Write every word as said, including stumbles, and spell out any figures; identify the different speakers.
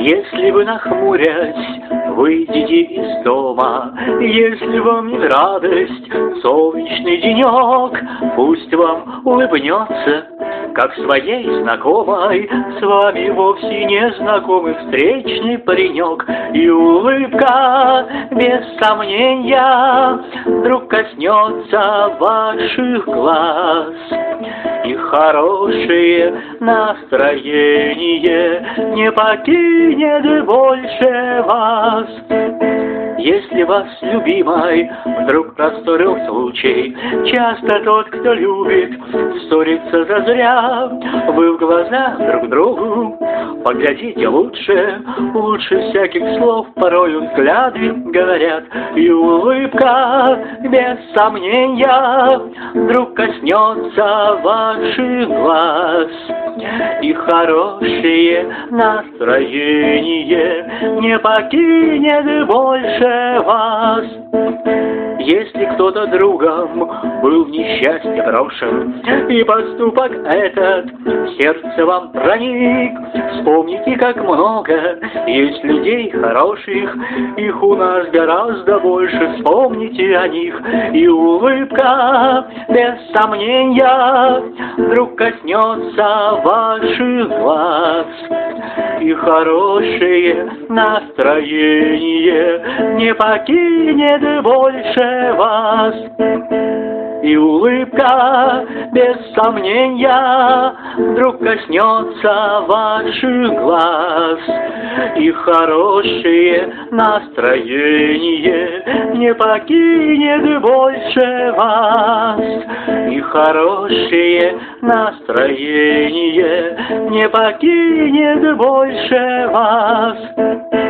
Speaker 1: Если вы, нахмурясь, выйдете из дома, если вам не радость солнечный денек, пусть вам улыбнется, как своей знакомой, с вами вовсе не знакомый встречный паренек. И улыбка, без сомнения, вдруг коснется ваших глаз. И хорошее настроение не покинет больше вас. Если вас, любимой, вдруг расстроил случай, часто тот, кто любит, ссорится зазря. Вы в глаза друг другу поглядите лучше, лучше всяких слов порою взгляды говорят. И улыбка, без сомнения, вдруг коснется ваших глаз. И хорошее настроение не покинет больше вас. Если кто-то другом был в несчастье брошен, и поступок этот в сердце вам проник, вспомните, как много есть людей хороших, их у нас гораздо больше, вспомните о них. И улыбка, без сомнения, вдруг коснется ваших глаз. И хорошее настроение не покинет больше вас. И улыбка, без сомнения, вдруг коснется ваших глаз. И хорошее настроение не покинет больше вас. И хорошее настроение не покинет больше вас.